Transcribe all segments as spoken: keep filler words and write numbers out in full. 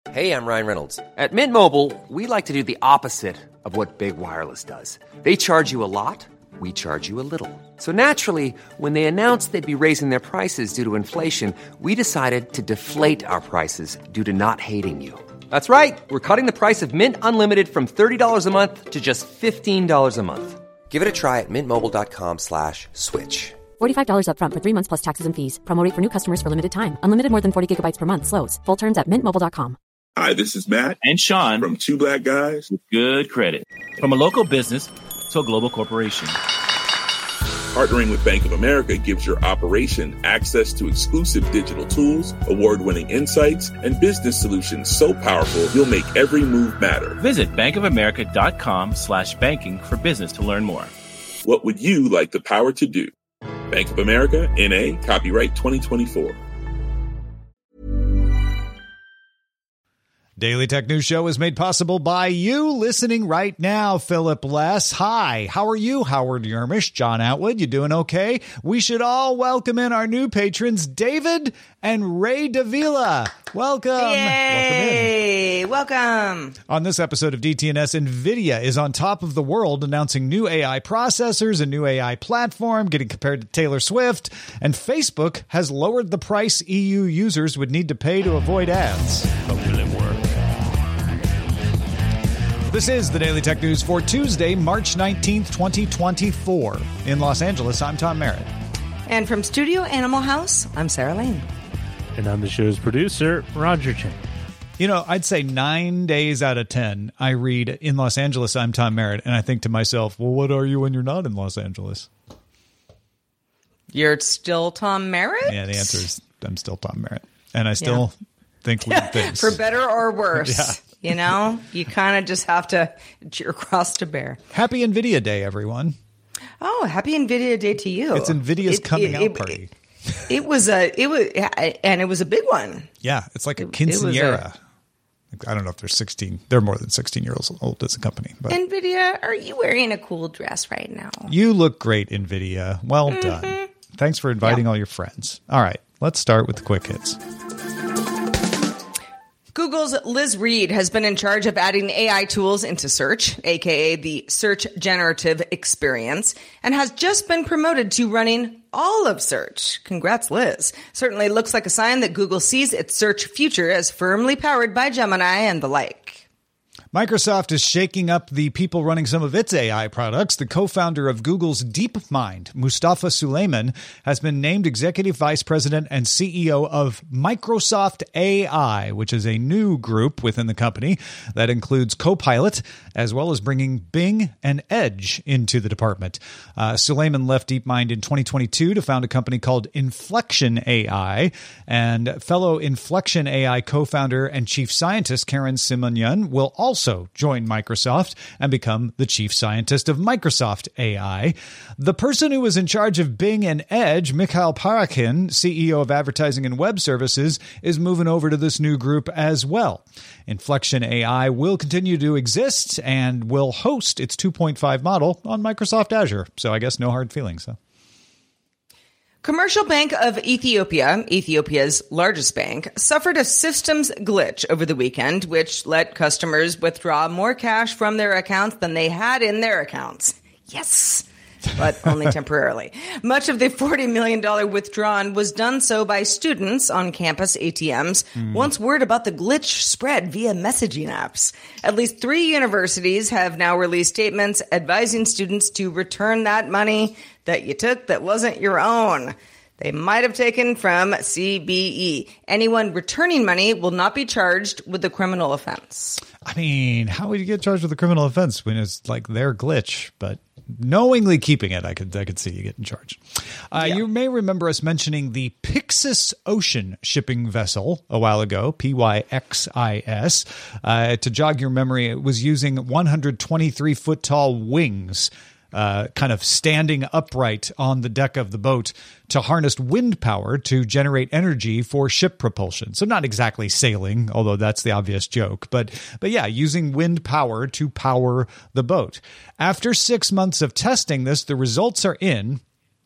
Hey, I'm Ryan Reynolds. At Mint Mobile, we like to do the opposite of what Big Wireless does. They charge you a lot, we charge you a little. So naturally, when they announced they'd be raising their prices due to inflation, we decided to deflate our prices due to not hating you. That's right. We're cutting the price of Mint Unlimited from thirty dollars a month to just fifteen dollars a month. Give it a try at mintmobile.com slash switch. forty-five dollars up front for three months plus taxes and fees. Promo rate for new customers for limited time. Unlimited more than forty gigabytes per month. Slows full terms at mint mobile dot com. Hi, this is Matt and Sean from Two Black Guys with Good Credit. From a local business to a global corporation. Partnering with Bank of America gives your operation access to exclusive digital tools, award-winning insights, and business solutions so powerful you'll make every move matter. Visit bankofamerica.com slash banking for business to learn more. What would you like the power to do? Bank of America, N A, copyright twenty twenty-four. Daily Tech News Show is made possible by you listening right now. Philip Less. Hi, how are you? Howard Yermish, John Atwood. You doing okay? We should all welcome in our new patrons, David and Ray Davila. Welcome. Yay. Welcome in. Welcome. On this episode of D T N S, NVIDIA is on top of the world, announcing new A I processors, a new A I platform, getting compared to Taylor Swift, and Facebook has lowered the price E U users would need to pay to avoid ads. But will it work? This is the Daily Tech News for Tuesday, March nineteenth, twenty twenty-four. In Los Angeles, I'm Tom Merritt. And from Studio Animal House, I'm Sarah Lane. And I'm the show's producer, Roger Chen. You know, I'd say nine days out of ten, I read In Los Angeles, I'm Tom Merritt, and I think to myself, well, what are you when you're not in Los Angeles? You're still Tom Merritt? Yeah, the answer is I'm still Tom Merritt. And I still yeah. think weird things. For better or worse. Yeah. You know, you kind of just have to it's your cross to bear. Happy NVIDIA Day, everyone. Oh, happy NVIDIA Day to you. It's NVIDIA's it, coming it, out it, party. It, it was a, it was, and it was a big one. Yeah, it's like a it, quinceanera. It a, I don't know if they're sixteen. They're more than sixteen years old as a company. But NVIDIA, are you wearing a cool dress right now? You look great, NVIDIA. Well mm-hmm. done. Thanks for inviting yeah. all your friends. All right, let's start with the quick hits. Google's Liz Reed has been in charge of adding A I tools into search, aka the search generative experience, and has just been promoted to running all of search. Congrats, Liz. Certainly looks like a sign that Google sees its search future as firmly powered by Gemini and the like. Microsoft is shaking up the people running some of its A I products. The co-founder of Google's DeepMind, Mustafa Suleyman, has been named executive vice president and C E O of Microsoft A I, which is a new group within the company that includes Copilot, as well as bringing Bing and Edge into the department. Uh, Suleyman left DeepMind in twenty twenty-two to found a company called Inflection A I, and fellow Inflection A I co-founder and chief scientist Karen Simonyan will also also join Microsoft and become the chief scientist of Microsoft A I. The person who was in charge of Bing and Edge, Mikhail Parakhin, C E O of Advertising and Web Services, is moving over to this new group as well. Inflection A I will continue to exist and will host its two point five model on Microsoft Azure. So I guess no hard feelings, huh? Commercial Bank of Ethiopia, Ethiopia's largest bank, suffered a systems glitch over the weekend, which let customers withdraw more cash from their accounts than they had in their accounts. Yes, but only temporarily. Much of the forty million dollars withdrawn was done so by students on campus A T Ms, mm. once word about the glitch spread via messaging apps. At least three universities have now released statements advising students to return that money that you took that wasn't your own. They might have taken from C B E. Anyone returning money will not be charged with a criminal offense. I mean, how would you get charged with a criminal offense when it's like their glitch? But knowingly keeping it, I could I could see you getting charged. Uh, yeah. You may remember us mentioning the Pyxis Ocean shipping vessel a while ago, P Y X I S. Uh, to jog your memory, it was using one hundred twenty-three foot tall wings, Uh, kind of standing upright on the deck of the boat to harness wind power to generate energy for ship propulsion. So not exactly sailing, although that's the obvious joke. But but yeah, using wind power to power the boat. After six months of testing this, the results are in.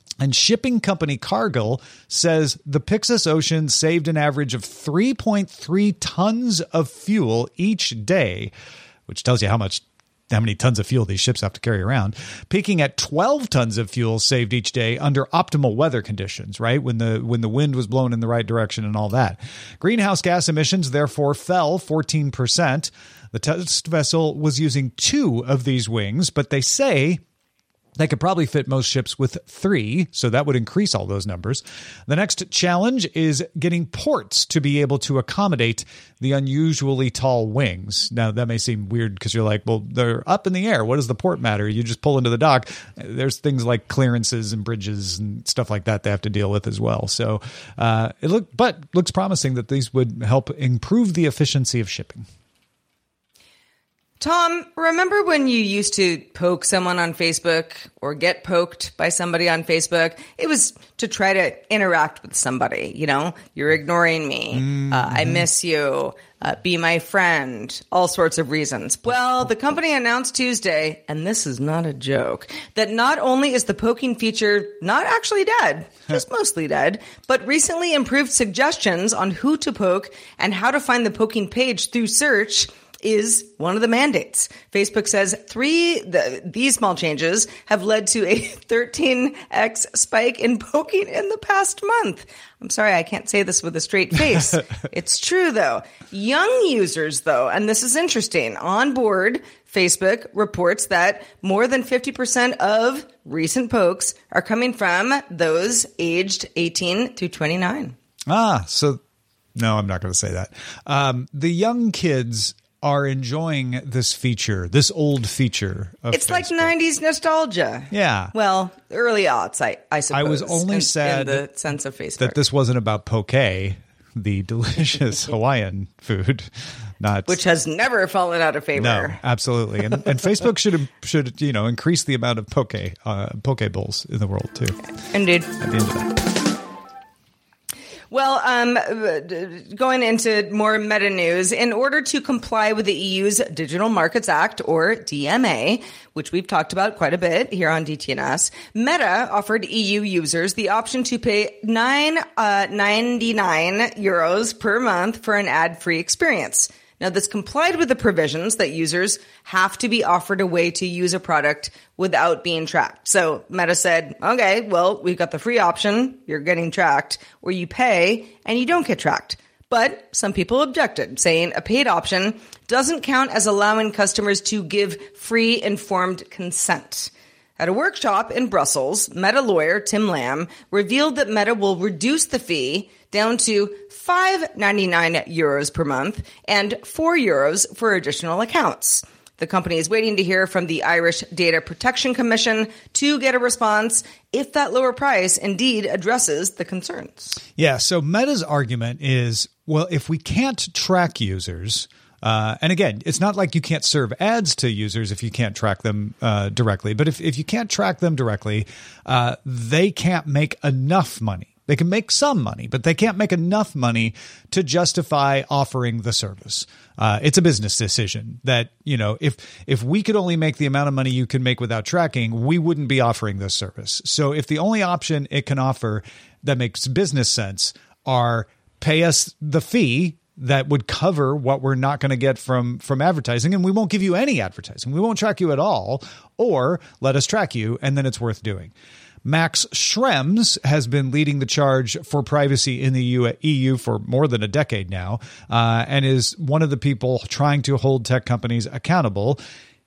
And shipping company Cargill says the Pyxis Ocean saved an average of three point three tons of fuel each day, which tells you how much how many tons of fuel these ships have to carry around, peaking at twelve tons of fuel saved each day under optimal weather conditions, right? When the when the wind was blowing in the right direction and all that. Greenhouse gas emissions therefore fell fourteen percent. The test vessel was using two of these wings, but they say they could probably fit most ships with three, so that would increase all those numbers. The next challenge is getting ports to be able to accommodate the unusually tall wings. Now, that may seem weird because you're like, well, they're up in the air. What does the port matter? You just pull into the dock. There's things like clearances and bridges and stuff like that they have to deal with as well. So uh, it look, but looks promising that these would help improve the efficiency of shipping. Tom, remember when you used to poke someone on Facebook or get poked by somebody on Facebook? It was to try to interact with somebody. You know, you're ignoring me. Mm-hmm. Uh, I miss you. Uh, be my friend. All sorts of reasons. Well, the company announced Tuesday, and this is not a joke, that not only is the poking feature not actually dead, just mostly dead, but recently improved suggestions on who to poke and how to find the poking page through search is one of the mandates. Facebook says three the, these small changes have led to a thirteen x spike in poking in the past month. I'm sorry, I can't say this with a straight face. It's true, though. Young users, though, and this is interesting, on board, Facebook reports that more than fifty percent of recent pokes are coming from those aged eighteen through twenty-nine. Ah, so no, I'm not going to say that. Um, the young kids are enjoying this feature, this old feature of It's Facebook. like nineties nostalgia. Yeah. Well, early aughts, I, I suppose. I was only in, sad in the sense of Facebook. that this wasn't about poke, the delicious Hawaiian food, not which has never fallen out of favor. No, absolutely. And, and Facebook should should you know increase the amount of poke uh, poke bowls in the world too. Indeed. At the end of that. Well, um, going into more meta news, in order to comply with the E U's Digital Markets Act, or D M A, which we've talked about quite a bit here on D T N S, Meta offered E U users the option to pay nine ninety-nine euros per month for an ad-free experience. Now, this complied with the provisions that users have to be offered a way to use a product without being tracked. So Meta said, okay, well, we've got the free option, you're getting tracked, or you pay and you don't get tracked. But some people objected, saying a paid option doesn't count as allowing customers to give free informed consent. At a workshop in Brussels, Meta lawyer Tim Lamb revealed that Meta will reduce the fee down to five ninety-nine euros per month and four euros for additional accounts. The company is waiting to hear from the Irish Data Protection Commission to get a response if that lower price indeed addresses the concerns. Yeah, so Meta's argument is, well, if we can't track users, Uh, and again, it's not like you can't serve ads to users if you can't track them uh, directly. But if, if you can't track them directly, uh, they can't make enough money. They can make some money, but they can't make enough money to justify offering the service. Uh, it's a business decision that, you know, if if we could only make the amount of money you can make without tracking, we wouldn't be offering this service. So if the only option it can offer that makes business sense are pay us the fee that would cover what we're not going to get from from advertising, and we won't give you any advertising. We won't track you at all, or let us track you, and then it's worth doing. Max Schrems has been leading the charge for privacy in the E U for more than a decade now, uh, and is one of the people trying to hold tech companies accountable.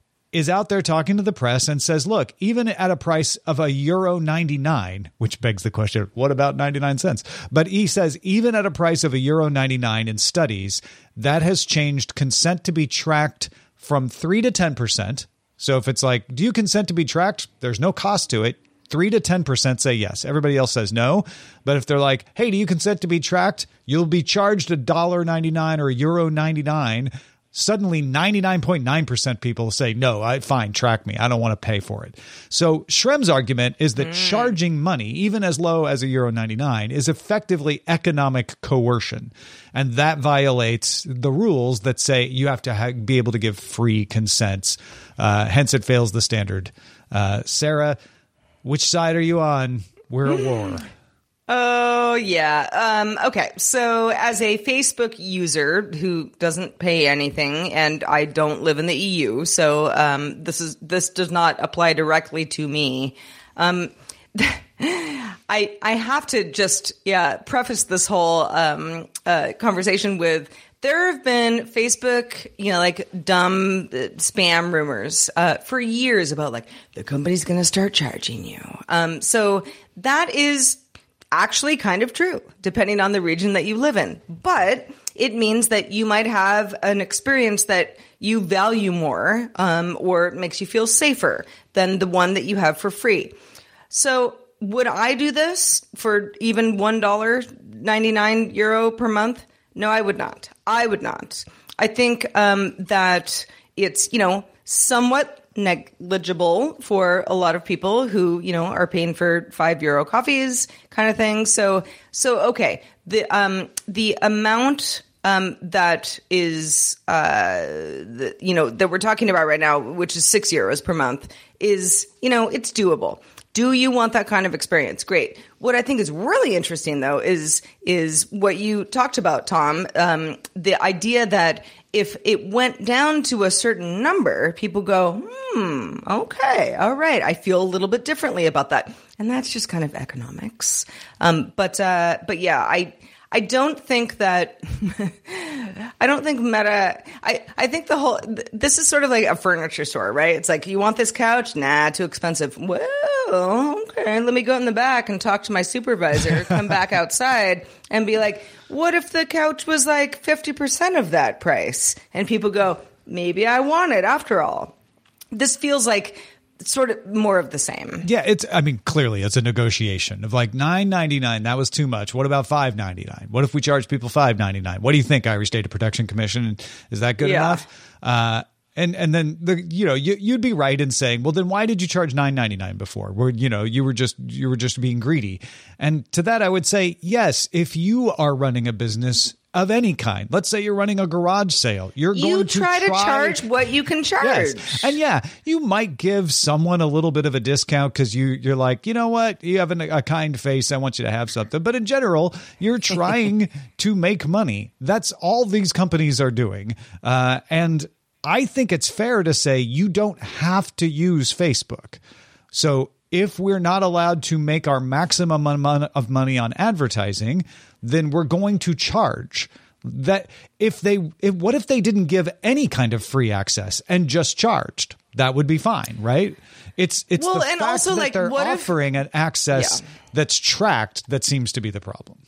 Is out there talking to the press and says, look, even at a price of a euro ninety-nine, which begs the question, what about ninety-nine cents? But he says even at a price of a euro ninety-nine in studies, that has changed consent to be tracked from three to ten percent. So if it's like, do you consent to be tracked? There's no cost to it. three to ten percent say yes. Everybody else says no. But if they're like, hey, do you consent to be tracked? You'll be charged a dollar ninety-nine or a euro ninety-nine. Suddenly, ninety-nine point nine percent people say, no, I fine, track me. I don't want to pay for it. So Schrems' argument is that mm. charging money, even as low as a euro ninety-nine, is effectively economic coercion. And that violates the rules that say you have to ha- be able to give free consents. Uh, hence, it fails the standard. Uh, Sarah, which side are you on? We're at war. Oh, yeah. Um, okay. So as a Facebook user who doesn't pay anything, and I don't live in the E U, so um, this is this does not apply directly to me. Um, I I have to just yeah preface this whole um, uh, conversation with, there have been Facebook, you know, like dumb spam rumors uh, for years about like the company's going to start charging you. Um, so that is actually kind of true, depending on the region that you live in. But it means that you might have an experience that you value more um, or makes you feel safer than the one that you have for free. So would I do this for even one dollar ninety-nine euro per month? No, I would not. I would not. I think um, that it's, you know, somewhat negligible for a lot of people who, you know, are paying for five euro coffees kind of thing. So, so okay, the um, the amount um, that is, uh, the, you know, that we're talking about right now, which is six euros per month, is, you know, it's doable. Do you want that kind of experience? Great. What I think is really interesting, though, is is what you talked about, Tom. Um, the idea that if it went down to a certain number, people go, hmm, okay, all right, I feel a little bit differently about that, and that's just kind of economics. Um, but uh, but yeah, I. I don't think that, I don't think Meta, I, I think the whole, this is sort of like a furniture store, right? It's like, you want this couch? Nah, too expensive. Well, okay, let me go in the back and talk to my supervisor, come back outside and be like, what if the couch was like fifty percent of that price? And people go, maybe I want it after all. This feels like sort of more of the same. Yeah, it's, I mean, clearly it's a negotiation of like nine ninety-nine. That was too much. What about five ninety-nine? What if we charge people five ninety-nine? What do you think, Irish Data Protection Commission? Is that good yeah. enough? Uh, and and then the you know you you'd be right in saying, well, then why did you charge nine ninety-nine before? Where you know you were just you were just being greedy. And to that, I would say yes. If you are running a business of any kind, let's say you're running a garage sale, you're you going to try try to charge what you can charge. Yes. And yeah, you might give someone a little bit of a discount because you you're like, you know what, you have an, a kind face, I want you to have something. But in general, you're trying to make money. That's all these companies are doing. Uh, and I think it's fair to say you don't have to use Facebook. So if we're not allowed to make our maximum amount of money on advertising, then we're going to charge. That if they, if, what if they didn't give any kind of free access and just charged? That would be fine, right? It's it's well, the and fact also, that like, they're what if- offering an access Yeah. that's tracked that seems to be the problem.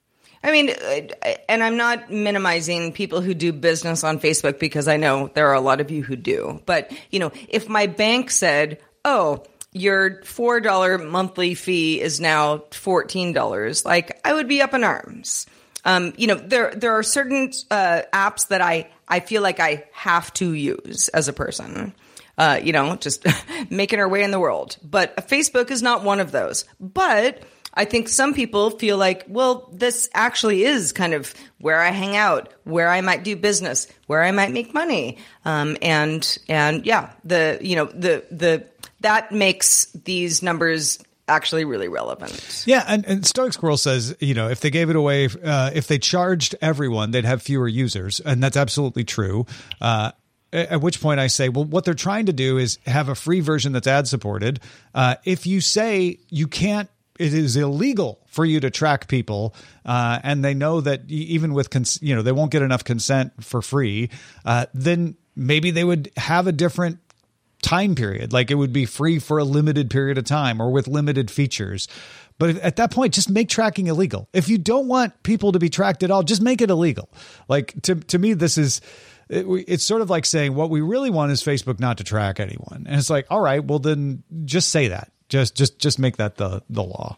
I mean, and I'm not minimizing people who do business on Facebook because I know there are a lot of you who do. But, you know, if my bank said, oh, your four dollars monthly fee is now fourteen dollars, like, I would be up in arms. Um, you know, there there are certain uh, apps that I, I feel like I have to use as a person. Uh, you know, just making our way in the world. But Facebook is not one of those. But I think some people feel like, well, this actually is kind of where I hang out, where I might do business, where I might make money. Um, and, and yeah, the, you know, the, the, that makes these numbers actually really relevant. Yeah. And, and Stoic Squirrel says, you know, if they gave it away, uh, if they charged everyone, they'd have fewer users. And that's absolutely true. Uh, At which point I say, well, what they're trying to do is have a free version that's ad supported. Uh, if you say you can't, it is illegal for you to track people, uh, and they know that even with, cons- you know, they won't get enough consent for free, uh, then maybe they would have a different time period. Like it would be free for a limited period of time or with limited features. But at that point, just make tracking illegal. If you don't want people to be tracked at all, just make it illegal. Like to to me, this is... It, it's sort of like saying what we really want is Facebook not to track anyone. And it's like, all right, well, then just say that. Just just just make that the, the law.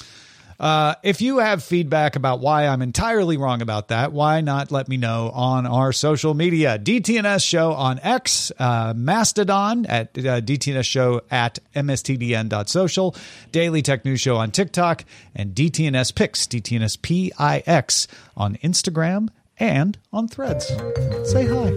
Uh, if you have feedback about why I'm entirely wrong about that, why not let me know on our social media? D T N S Show on X, uh, Mastodon at uh, D T N S Show at M S T D N dot social, Daily Tech News Show on TikTok, and D T N S Pix, D T N S P I X on Instagram and on Threads. Say hi.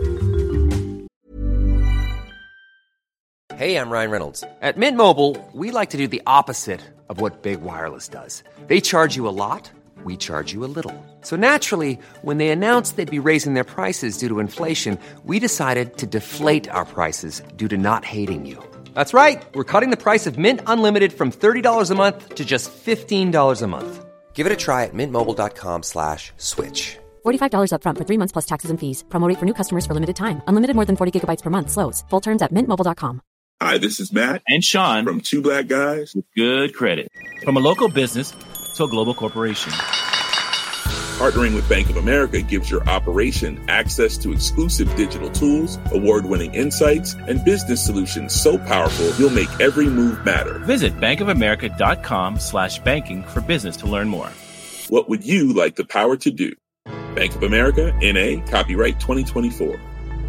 Hey, I'm Ryan Reynolds. At Mint Mobile, we like to do the opposite of what Big Wireless does. They charge you a lot, we charge you a little. So naturally, when they announced they'd be raising their prices due to inflation, we decided to deflate our prices due to not hating you. That's right. We're cutting the price of Mint Unlimited from thirty dollars a month to just fifteen dollars a month. Give it a try at mintmobile.com slash switch. forty-five dollars up front for three months plus taxes and fees. Promo rate for new customers for limited time. Unlimited more than forty gigabytes per month slows. Full terms at mint mobile dot com. Hi, this is Matt And Sean from Two Black Guys with good credit. From a local business to a global corporation. Partnering with Bank of America gives your operation access to exclusive digital tools, award-winning insights, and business solutions so powerful you'll make every move matter. Visit bankofamerica.com slash banking for business to learn more. What would you like the power to do? Bank of America, N A, copyright twenty twenty-four.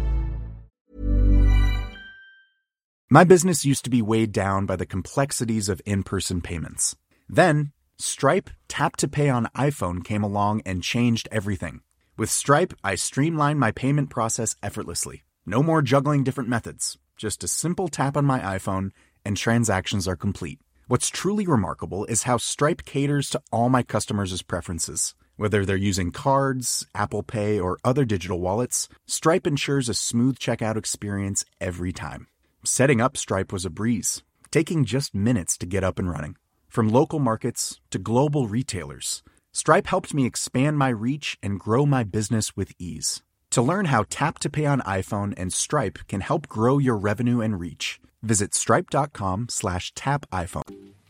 My business used to be weighed down by the complexities of in-person payments. Then, Stripe Tap to Pay on iPhone came along and changed everything. With Stripe, I streamlined my payment process effortlessly. No more juggling different methods. Just a simple tap on my iPhone and transactions are complete. What's truly remarkable is how Stripe caters to all my customers' preferences. Whether they're using cards, Apple Pay, or other digital wallets, Stripe ensures a smooth checkout experience every time. Setting up Stripe was a breeze, taking just minutes to get up and running. From local markets to global retailers, Stripe helped me expand my reach and grow my business with ease. To learn how Tap to Pay on iPhone and Stripe can help grow your revenue and reach, visit stripe.com slash tap iPhone.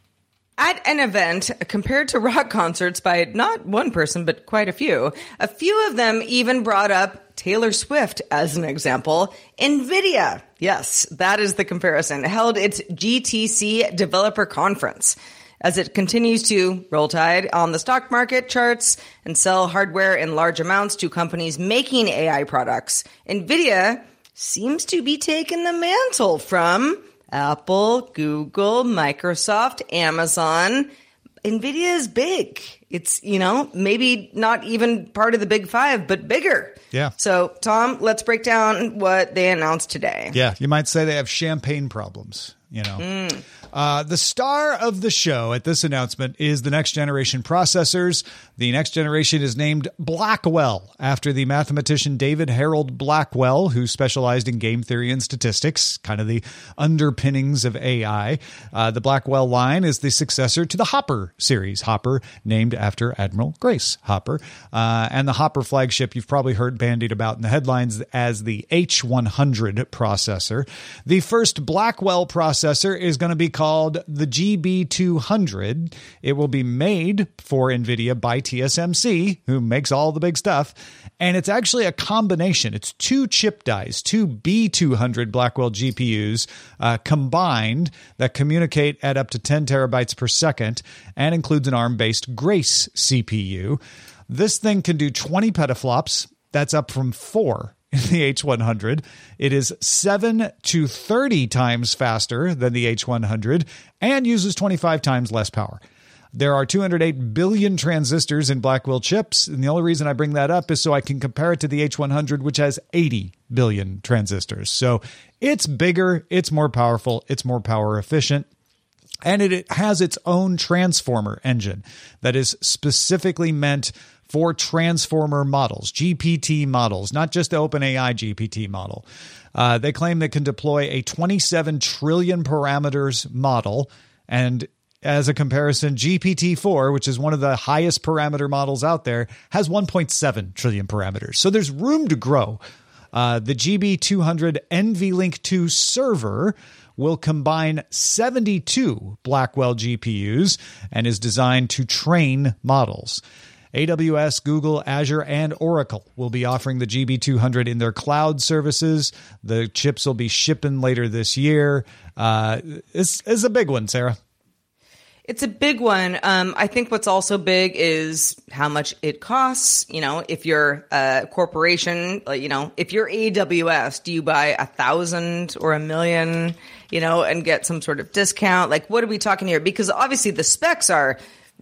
At an event compared to rock concerts by not one person, but quite a few, a few of them even brought up Taylor Swift as an example. NVIDIA, yes, that is the comparison, held its G T C Developer Conference. As it continues to roll tide on the stock market charts and sell hardware in large amounts to companies making A I products, NVIDIA seems to be taking the mantle from Apple, Google, Microsoft, Amazon. NVIDIA is big. It's, you know, maybe not even part of the big five, but bigger. Yeah. So, Tom, let's break down what they announced today. Yeah, you might say they have champagne problems, you know. Mm. Uh, the star of the show at this announcement is the next generation processors. The next generation is named Blackwell, after the mathematician David Harold Blackwell, who specialized in game theory and statistics, kind of the underpinnings of A I. Uh, the Blackwell line is the successor to the Hopper series. Hopper, named after Admiral Grace Hopper. Uh, and the Hopper flagship you've probably heard bandied about in the headlines as the H one hundred processor. The first Blackwell processor is going to be called the G B two hundred. It will be made for NVIDIA by T S M C, who makes all the big stuff. And it's actually a combination. It's two chip dies, two B two hundred Blackwell G P Us uh, combined that communicate at up to ten terabytes per second and includes an ARM-based Grace C P U. This thing can do twenty petaflops. That's up from four in the H one hundred. It is seven to thirty times faster than the H one hundred and uses twenty-five times less power. There are two hundred eight billion transistors in Blackwell chips, and the only reason I bring that up is so I can compare it to the H one hundred, which has eighty billion transistors. So it's bigger, it's more powerful, it's more power efficient. And it has its own transformer engine that is specifically meant for transformer models, G P T models, not just the OpenAI G P T model. Uh, they claim they can deploy a twenty-seven trillion parameters model. And as a comparison, G P T four, which is one of the highest parameter models out there, has one point seven trillion parameters. So there's room to grow. Uh, the G B two hundred NVLink two server will combine seventy-two Blackwell G P Us and is designed to train models. A W S, Google, Azure, and Oracle will be offering the G B two hundred in their cloud services. The chips will be shipping later this year. Uh, it's, it's a big one, Sarah. It's a big one. Um, I think what's also big is how much it costs. You know, if you're a corporation, you know, if you're A W S, do you buy a thousand or a million, you know, and get some sort of discount? Like, what are we talking here? Because obviously the specs are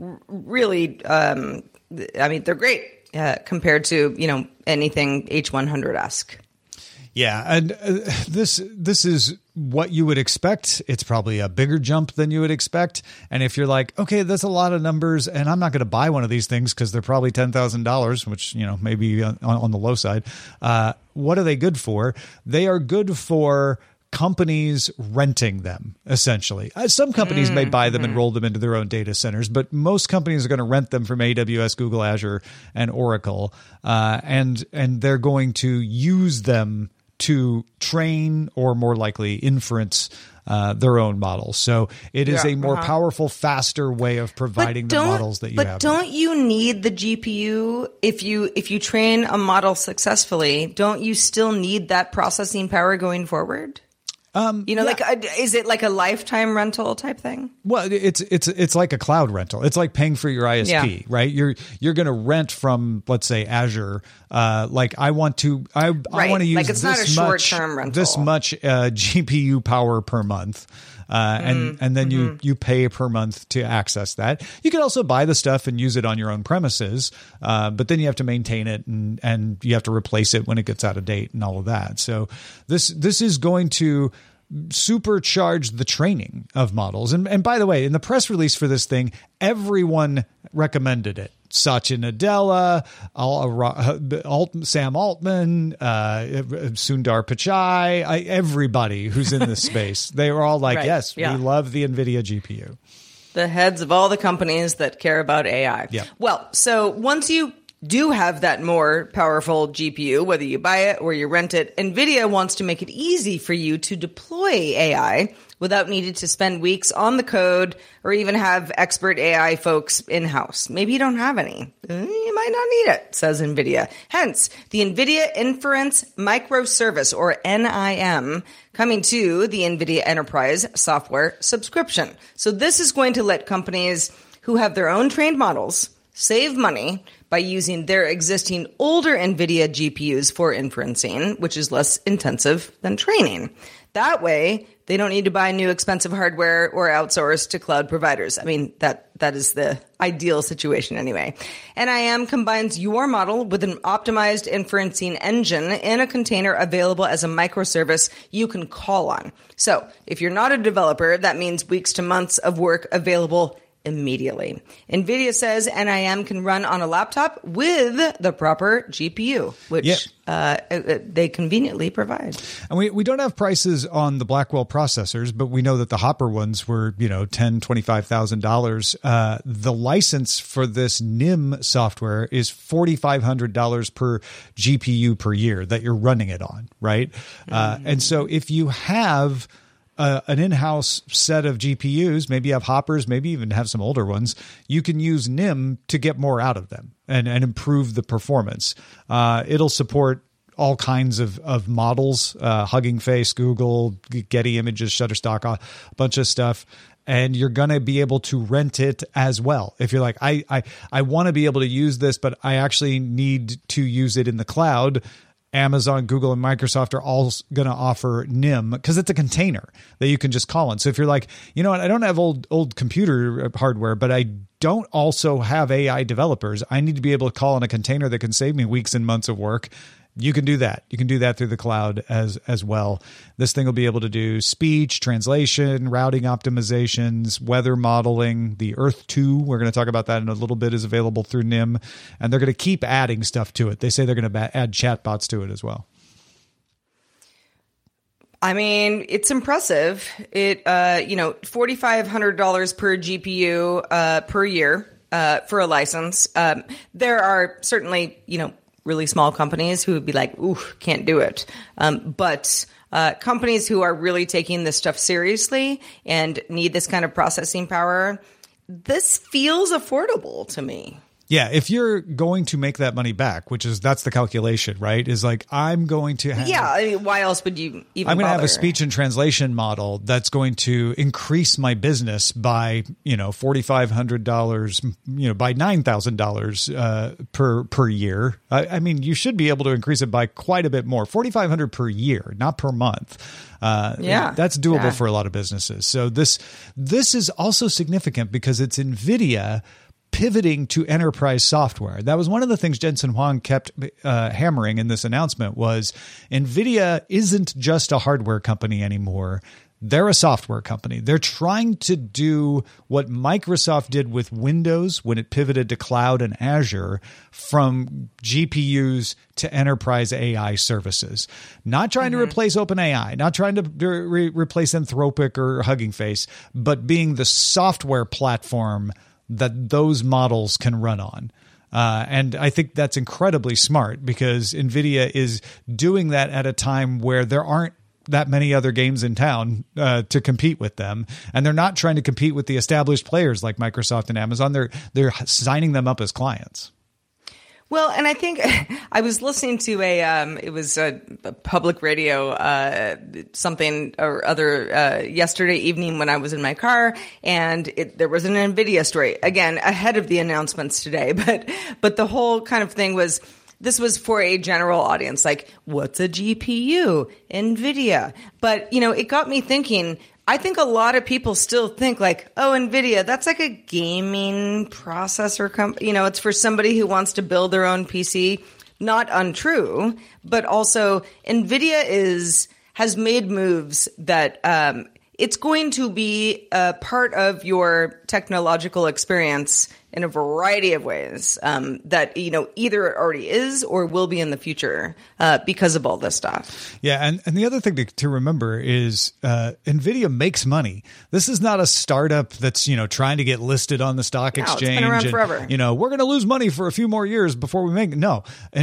really, um, I mean, they're great uh, compared to, you know, anything H one hundred-esque. Yeah, and uh, this this is what you would expect. It's probably a bigger jump than you would expect. And if you're like, okay, that's a lot of numbers, and I'm not going to buy one of these things because they're probably ten thousand dollars, which, you know, maybe on, on the low side. Uh, what are they good for? They are good for companies renting them, essentially. Uh, some companies mm, may buy them mm-hmm. and roll them into their own data centers, but most companies are going to rent them from A W S, Google, Azure, and Oracle, uh, and and they're going to use them to train or more likely inference uh, their own models. So it is yeah, a more uh-huh. powerful, faster way of providing the models that you but have. But don't you need the G P U if you if you train a model successfully? Don't you still need that processing power going forward? Um, you know, yeah. like, a, is it like a lifetime rental type thing? Well, it's it's it's like a cloud rental. It's like paying for your I S P, yeah. right? You're you're going to rent from, let's say, Azure. Uh, like, I want to, I right. I want to use like it's this not a much short-term rental. this much uh, G P U power per month. Uh, and, mm, and then mm-hmm. you, you pay per month to access that. You can also buy the stuff and use it on your own premises. Uh, but then you have to maintain it and, and you have to replace it when it gets out of date and all of that. So this, this is going to supercharge the training of models. And, and by the way, in the press release for this thing, everyone recommended it. Satya Nadella, Alt, Sam Altman, uh, Sundar Pichai, I, everybody who's in this space. They were all like, right. yes, yeah. we love the NVIDIA G P U. The heads of all the companies that care about A I. Yeah. Well, so once you do have that more powerful G P U, whether you buy it or you rent it, NVIDIA wants to make it easy for you to deploy A I without needing to spend weeks on the code or even have expert A I folks in-house. Maybe you don't have any. You might not need it, says NVIDIA. Hence, the NVIDIA Inference Microservice, or N I M, coming to the NVIDIA Enterprise Software subscription. So this is going to let companies who have their own trained models save money by using their existing older NVIDIA G P Us for inferencing, which is less intensive than training. That way, they don't need to buy new expensive hardware or outsource to cloud providers. I mean, that that is the ideal situation anyway. N I M combines your model with an optimized inferencing engine in a container available as a microservice you can call on. So if you're not a developer, that means weeks to months of work available immediately. NVIDIA says N I M can run on a laptop with the proper G P U, which yep. uh, they conveniently provide. And we, we don't have prices on the Blackwell processors, but we know that the Hopper ones were, you know, ten thousand dollars, twenty-five thousand dollars. Uh, the license for this N I M software is four thousand five hundred dollars per G P U per year that you're running it on, right? Mm-hmm. Uh, and so if you have Uh, an in-house set of G P Us, maybe you have Hoppers, maybe even have some older ones, you can use N I M to get more out of them and, and improve the performance. Uh, it'll support all kinds of, of models, uh, Hugging Face, Google, Getty Images, Shutterstock, a bunch of stuff. And you're going to be able to rent it as well. If you're like, I, I, I want to be able to use this, but I actually need to use it in the cloud, Amazon, Google, and Microsoft are all going to offer N I M because it's a container that you can just call on. So if you're like, you know what, I don't have old old computer hardware, but I don't also have A I developers. I need to be able to call on a container that can save me weeks and months of work. You can do that. You can do that through the cloud as as well. This thing will be able to do speech, translation, routing optimizations, weather modeling. The Earth two, we're going to talk about that in a little bit, is available through N I M. And they're going to keep adding stuff to it. They say they're going to add chatbots to it as well. I mean, it's impressive. It, uh, you know, four thousand five hundred dollars per G P U uh, per year uh, for a license. Um, there are certainly, you know, really small companies who would be like, ooh, can't do it. Um, but uh, companies who are really taking this stuff seriously and need this kind of processing power, this feels affordable to me. Yeah, if you're going to make that money back, which is, that's the calculation, right? Is like, I'm going to have... Yeah, I mean, why else would you even I'm going bother? to have a speech and translation model that's going to increase my business by, you know, four thousand five hundred dollars, you know, by nine thousand dollars uh, per per year. I, I mean, you should be able to increase it by quite a bit more. four thousand five hundred dollars per year, not per month. Uh, yeah, that's doable yeah. for a lot of businesses. So this this is also significant because it's NVIDIA pivoting to enterprise software. That was one of the things Jensen Huang kept uh, hammering in this announcement was NVIDIA isn't just a hardware company anymore. They're a software company. They're trying to do what Microsoft did with Windows when it pivoted to cloud and Azure from G P Us to enterprise A I services. Not trying mm-hmm. to replace OpenAI, not trying to re- replace Anthropic or Hugging Face, but being the software platform that those models can run on. Uh, and I think that's incredibly smart because NVIDIA is doing that at a time where there aren't that many other games in town uh, to compete with them. And they're not trying to compete with the established players like Microsoft and Amazon. They're, they're signing them up as clients. Well, and I think I was listening to a, um, it was a, a public radio, uh, something or other, uh, yesterday evening when I was in my car, and it, there was an NVIDIA story, again, ahead of the announcements today, but, but the whole kind of thing was, this was for a general audience, like, what's a G P U? NVIDIA. But, you know, it got me thinking, I think a lot of people still think like, oh, NVIDIA, that's like a gaming processor company. You know, it's for somebody who wants to build their own P C. Not untrue, but also NVIDIA is has made moves that um, it's going to be a part of your technological experience in a variety of ways um, that, you know, either it already is or will be in the future uh, because of all this stuff. Yeah. And, and the other thing to, to remember is uh, NVIDIA makes money. This is not a startup that's, you know, trying to get listed on the stock no, exchange. It's been around and, forever. You know, we're going to lose money for a few more years before we make it. No.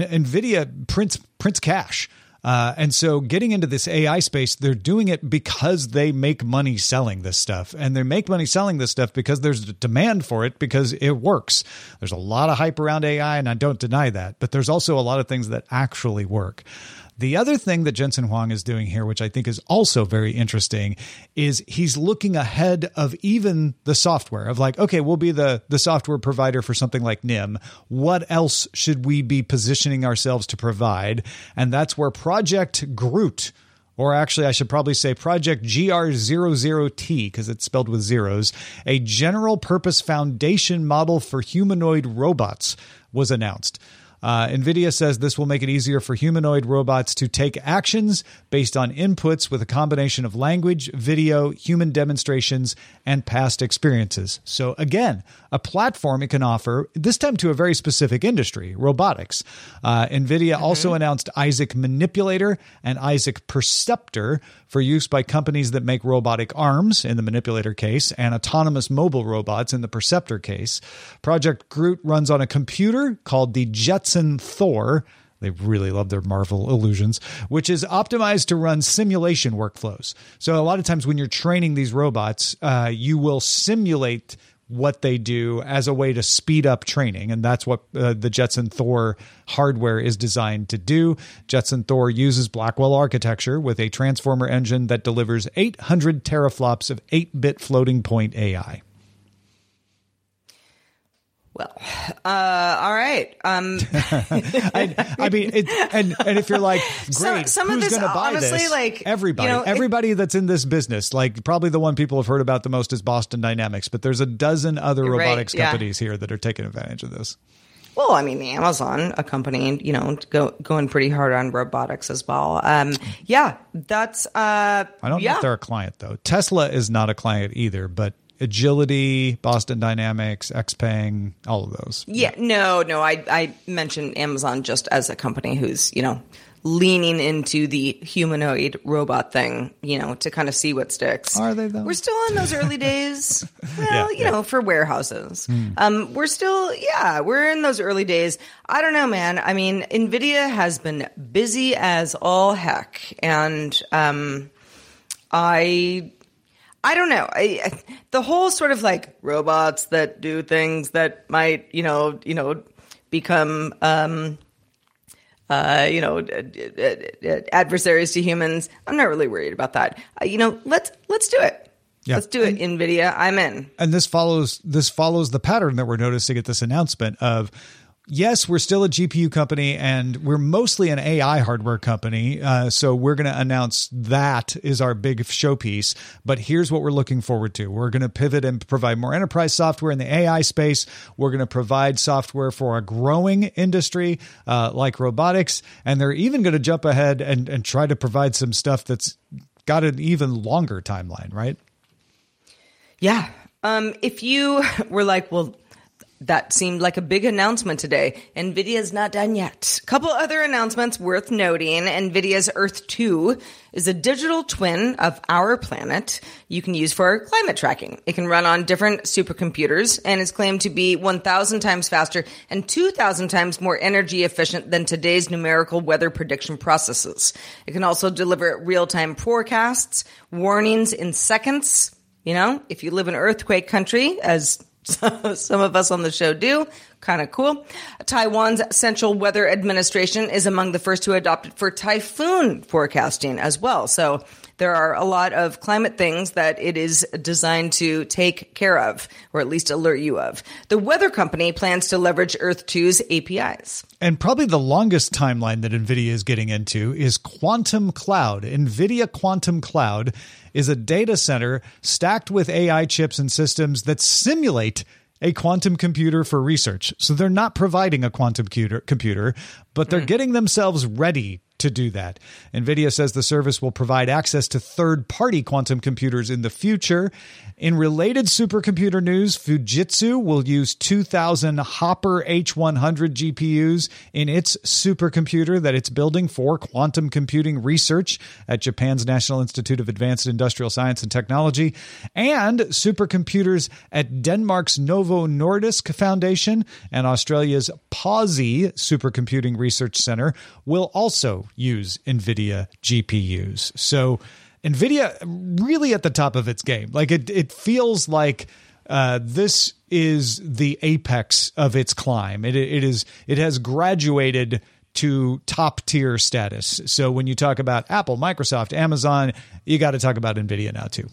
NVIDIA prints, prints cash. Uh, and so getting into this A I space, they're doing it because they make money selling this stuff. And they make money selling this stuff because there's a demand for it because it works. There's a lot of hype around A I, and I don't deny that. But there's also a lot of things that actually work. The other thing that Jensen Huang is doing here, which I think is also very interesting, is he's looking ahead of even the software of like, okay, we'll be the, the software provider for something like N I M. What else should we be positioning ourselves to provide? And that's where Project Groot, or actually I should probably say Project G R zero zero T because it's spelled with zeros, a general purpose foundation model for humanoid robots was announced. Uh, NVIDIA says this will make it easier for humanoid robots to take actions based on inputs with a combination of language, video, human demonstrations, and past experiences. So again, a platform it can offer, this time to a very specific industry, robotics. Uh, NVIDIA mm-hmm. also announced Isaac Manipulator and Isaac Perceptor for use by companies that make robotic arms in the Manipulator case and autonomous mobile robots in the Perceptor case. Project Groot runs on a computer called the Jetson Thor. They really love their Marvel illusions, which is optimized to run simulation workflows. So a lot of times when you're training these robots, uh, you will simulate what they do as a way to speed up training. And that's what uh, the Jetson Thor hardware is designed to do. Jetson Thor uses Blackwell architecture with a transformer engine that delivers eight hundred teraflops of eight-bit floating point A I. Well, uh, all right. Um. I, I mean, it, and and if you're like, great, some, some who's going to buy honestly, this? Like, everybody, you know, everybody it, that's in this business. Like, probably the one people have heard about the most is Boston Dynamics, but there's a dozen other robotics right, yeah. companies here that are taking advantage of this. Well, I mean, Amazon, a company, you know, go, going pretty hard on robotics as well. Um, yeah, that's. Uh, I don't yeah. know if they're a client though. Tesla is not a client either, but Agility, Boston Dynamics, Xpeng, all of those. Yeah, no, no. I, I mentioned Amazon just as a company who's, you know, leaning into the humanoid robot thing, you know, to kind of see what sticks. Are they though? We're still in those early days. Well, yeah, you yeah. know, for warehouses. Hmm. Um, we're still, yeah, we're in those early days. I don't know, man. I mean, NVIDIA has been busy as all heck. And um, I... I don't know. I, I, the whole sort of like robots that do things that might, you know, you know, become, um, uh, you know, adversaries to humans. I'm not really worried about that. Uh, you know, let's let's do it. Yeah. Let's do it, and, NVIDIA. I'm in. And this follows this follows the pattern that we're noticing at this announcement of yes, we're still a G P U company and we're mostly an A I hardware company. Uh, so we're going to announce that is our big showpiece. But here's what we're looking forward to. We're going to pivot and provide more enterprise software in the A I space. We're going to provide software for a growing industry uh, like robotics. And they're even going to jump ahead and, and try to provide some stuff that's got an even longer timeline, right? Yeah. Um, if you were like, well, that seemed like a big announcement today. NVIDIA's not done yet. A couple other announcements worth noting. NVIDIA's Earth two is a digital twin of our planet you can use for climate tracking. It can run on different supercomputers and is claimed to be one thousand times faster and two thousand times more energy efficient than today's numerical weather prediction processes. It can also deliver real-time forecasts, warnings in seconds. You know, if you live in earthquake country, as some of us on the show do. Kind of cool. Taiwan's Central Weather Administration is among the first to adopt it for typhoon forecasting as well. So there are a lot of climate things that it is designed to take care of, or at least alert you of. The weather company plans to leverage Earth two's A P Is. And probably the longest timeline that NVIDIA is getting into is quantum cloud. NVIDIA Quantum Cloud is a data center stacked with A I chips and systems that simulate a quantum computer for research. So they're not providing a quantum computer, computer but they're mm. getting themselves ready to do that. NVIDIA says the service will provide access to third-party quantum computers in the future. In related supercomputer news, Fujitsu will use two thousand Hopper H one hundred G P Us in its supercomputer that it's building for quantum computing research at Japan's National Institute of Advanced Industrial Science and Technology. And supercomputers at Denmark's Novo Nordisk Foundation and Australia's Pawsey Supercomputing Research Center will also use NVIDIA G P Us. So NVIDIA really at the top of its game. Like it, it feels like uh, this is the apex of its climb. It, it is. It has graduated to top tier status. So when you talk about Apple, Microsoft, Amazon, you got to talk about NVIDIA now too.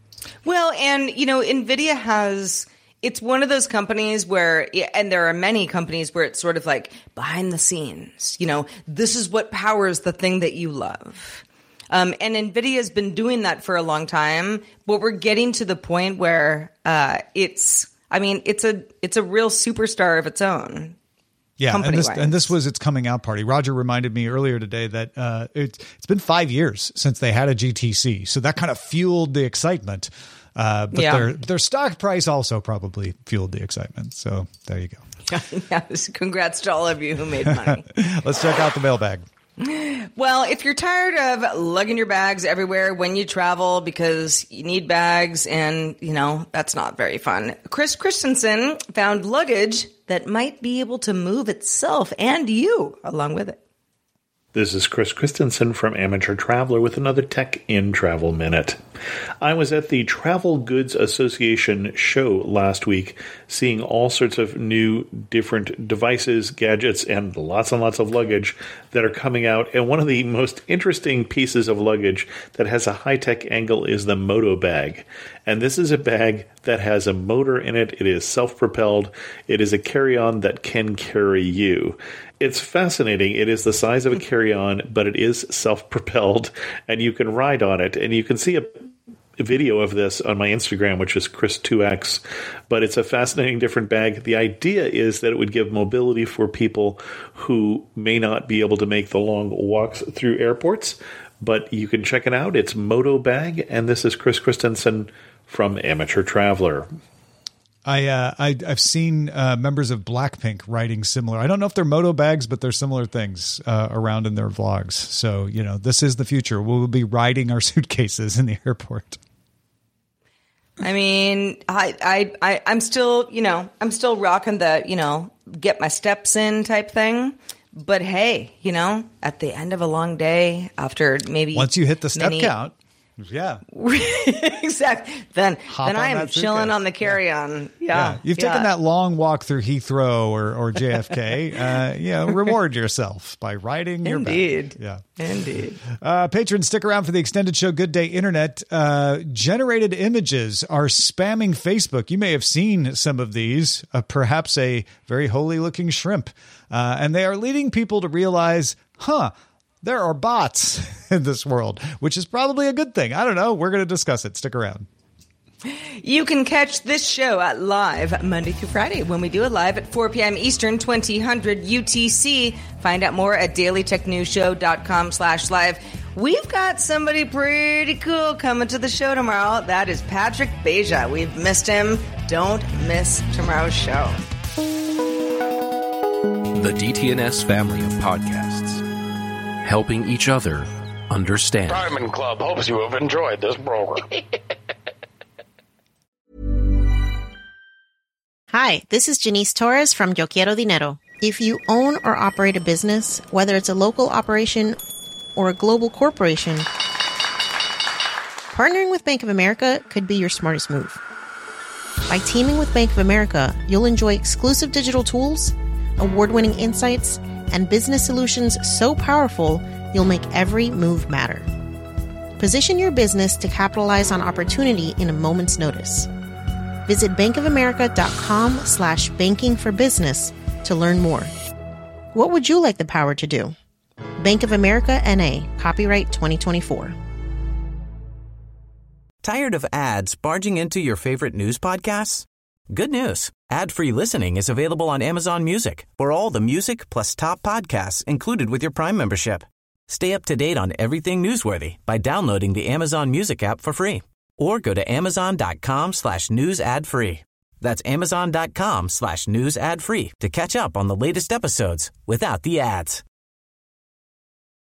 Well, and you know, NVIDIA has. It's one of those companies where, and there are many companies where it's sort of like behind the scenes, you know, this is what powers the thing that you love. Um, and NVIDIA has been doing that for a long time, but we're getting to the point where uh, it's, I mean, it's a, it's a real superstar of its own. Yeah, and this, and this was its coming out party. Roger reminded me earlier today that uh, it, it's been five years since they had a G T C. So that kind of fueled the excitement. Uh, but yeah. their their stock price also probably fueled the excitement. So there you go. Yes, congrats to all of you who made money. Let's check out the mailbag. Well, if you're tired of lugging your bags everywhere when you travel because you need bags and, you know, that's not very fun, Chris Christensen found luggage that might be able to move itself and you along with it. This is Chris Christensen from Amateur Traveler with another Tech in Travel Minute. I was at the Travel Goods Association show last week, seeing all sorts of new different devices, gadgets, and lots and lots of luggage that are coming out. And one of the most interesting pieces of luggage that has a high-tech angle is the Moto Bag. And this is a bag that has a motor in it. It is self-propelled. It is a carry-on that can carry you. It's fascinating. It is the size of a carry-on, but it is self-propelled, and you can ride on it. And you can see a video of this on my Instagram, which is Chris two X, but it's a fascinating different bag. The idea is that it would give mobility for people who may not be able to make the long walks through airports, but you can check it out. It's Moto Bag, and this is Chris Christensen from Amateur Traveler. I, uh, I, I've seen uh, members of Blackpink riding similar. I don't know if they're Moto bags, but they're similar things uh, around in their vlogs. So, you know, this is the future. We'll be riding our suitcases in the airport. I mean, I, I, I, I'm still, you know, I'm still rocking the, you know, get my steps in type thing. But hey, you know, at the end of a long day, after maybe once you hit the step many, count, Yeah. Exactly. Then Hop then on I am that chilling suitcase. on the carry-on. Yeah. Yeah. You've yeah. taken that long walk through Heathrow or, or J F K. uh, you know, reward yourself by riding your Indeed. back. Yeah. Indeed. Uh, patrons, stick around for the extended show Good Day Internet. Uh, generated images are spamming Facebook. You may have seen some of these, uh, perhaps a very holy-looking shrimp. Uh, and they are leading people to realize, huh, there are bots in this world, which is probably a good thing. I don't know. We're going to discuss it. Stick around. You can catch this show at live Monday through Friday when we do it live at four p.m. Eastern, twenty hundred U T C. Find out more at dailytechnewsshow.com slash live. We've got somebody pretty cool coming to the show tomorrow. That is Patrick Beja. We've missed him. Don't miss tomorrow's show. The D T N S family of podcasts, helping each other understand. Diamond Club hopes you have enjoyed this program. Hi, this is Janice Torres from Yo Quiero Dinero. If you own or operate a business, whether it's a local operation or a global corporation, partnering with Bank of America could be your smartest move. By teaming with Bank of America, you'll enjoy exclusive digital tools, award-winning insights, and business solutions so powerful, you'll make every move matter. Position your business to capitalize on opportunity in a moment's notice. Visit bankofamerica.com slash banking for business to learn more. What would you like the power to do? Bank of America N A, copyright twenty twenty-four. Tired of ads barging into your favorite news podcasts? Good news. Ad-free listening is available on Amazon Music for all the music plus top podcasts included with your Prime membership. Stay up to date on everything newsworthy by downloading the Amazon Music app for free or go to amazon.com slash news ad free. That's amazon.com slash news ad free to catch up on the latest episodes without the ads.